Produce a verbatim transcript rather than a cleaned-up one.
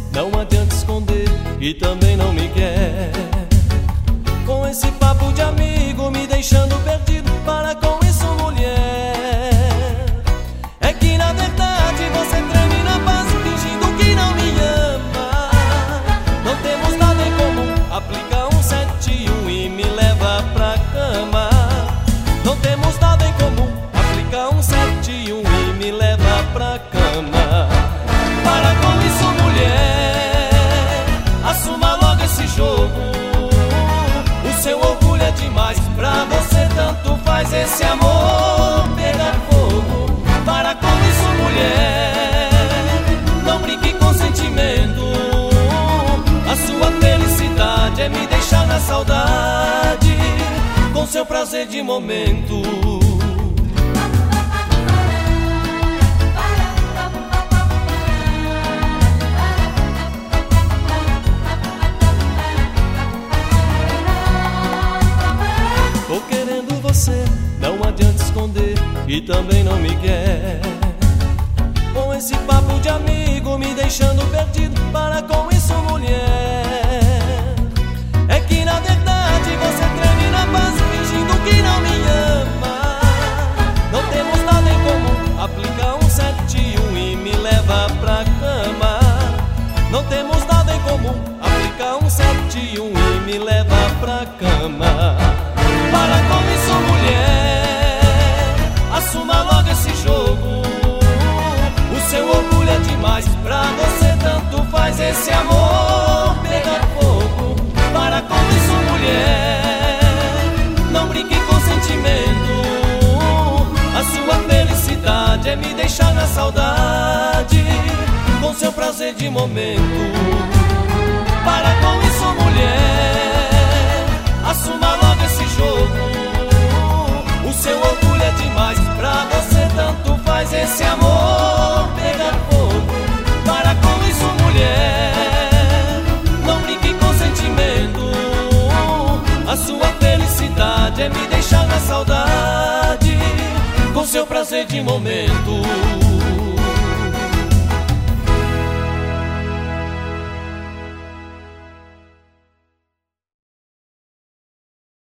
não adianta esconder e também não me quer. Com esse papo de amigo me deixando perdido, para com isso, mulher. É que na verdade você treme na base fingindo que não me ama. Não temos nada em comum, aplica um sete e um e me leva pra cama. Não temos nada em comum, aplica um sete e um e me leva pra cama. Para com isso, mulher, assuma logo esse jogo. O seu orgulho é demais, pra você tanto faz esse amor pegar fogo. Para com isso, mulher, não brinque com sentimento. A sua felicidade é me deixar na saudade, com seu prazer de momento. Tô querendo você, não adianta esconder e também não me quer. Com esse papo de amigo me deixando perdido, para com isso, mulher. É que na verdade você treme na base fingindo que não me ama. Não temos nada em comum, aplica um sete e um e me leva pra cama. Não temos nada em comum, aplica um sete e um e me leva pra cama. Para com isso, mulher, assuma logo esse jogo. O seu orgulho é demais, pra você tanto faz esse amor pegar fogo. Para com isso, mulher, não brinque com sentimento. A sua felicidade é me deixar na saudade, com seu prazer de momento. Para com isso, mulher, assuma logo esse jogo. O seu orgulho é demais, pra você tanto faz esse amor pegar fogo. Para com isso, mulher, não brinque com sentimento. A sua felicidade é me deixar na saudade, com seu prazer de momento.